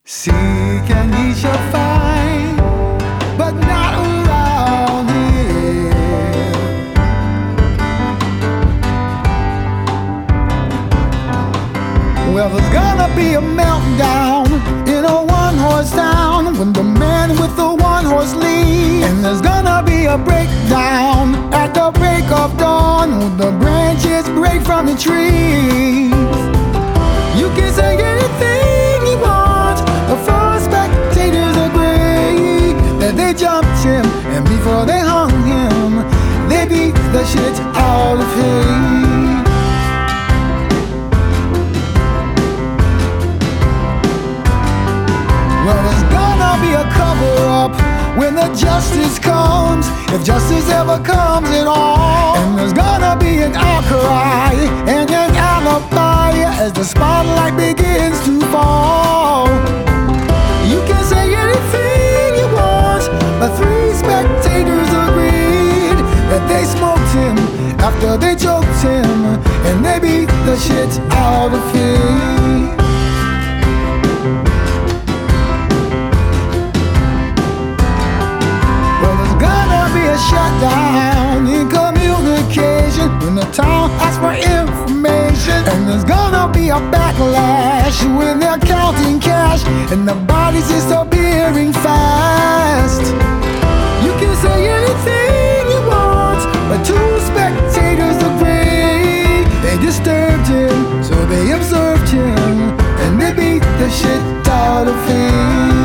Seek and ye shall find, but not around here. Well, there's gonna be a meltdown in a one-horse town when the man with the one-horse leaves. And there's gonna be a breakdown at the break of dawn when the branches break from the trees. You can say anything you want, the first spectators agree that they jumped him, and before they hung him, they beat the shit out of him. Well, there's gonna be a cover-up when the justice comes, if justice ever comes at all. And there's gonna be an outcry and an alibi as the spotlight begins to fall. You can say anything you want, but 3 spectators agreed that they smoked him after they choked him, and they beat the shit out of him. Shutdown in communication when the town asks for information. And there's gonna be a backlash when they're counting cash and the bodies disappearing fast. You can say anything you want, but 2 spectators agree. They disturbed him, so they observed him, and they beat the shit out of him.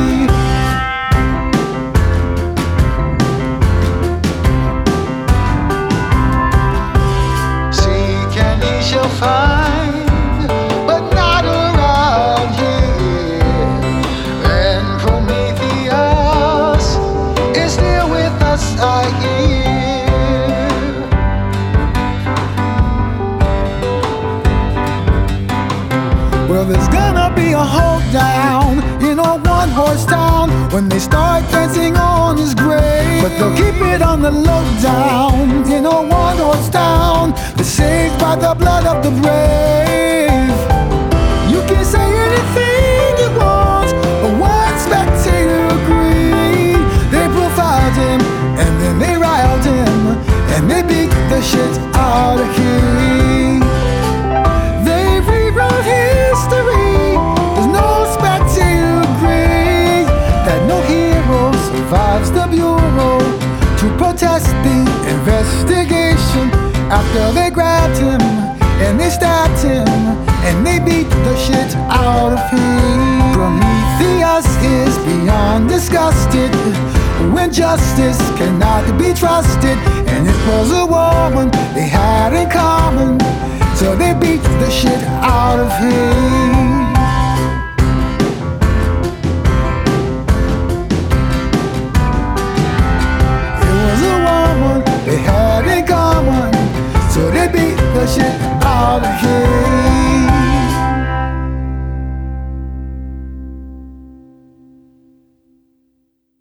Find, but not around here. And Prometheus is still with us, I hear. Well, there's gonna be a hold down in a one-horse town when they start dancing on his grave. But they'll keep it on the lowdown in a one-horse town that's saved by the blood of the brave. You can say anything you want, but 1 spectator agreed. They profiled him and then they riled him, and they beat the shit out of him. They rewrote history. There's no spectator agreed that no hero survives the bureau to protest the investigation. After they grabbed him and they stabbed him and they beat the shit out of him. Prometheus is beyond disgusted when justice cannot be trusted, and it was a woman they had in common, so they beat the shit out of him. It was a woman they had in common, so they beat the shit out of him.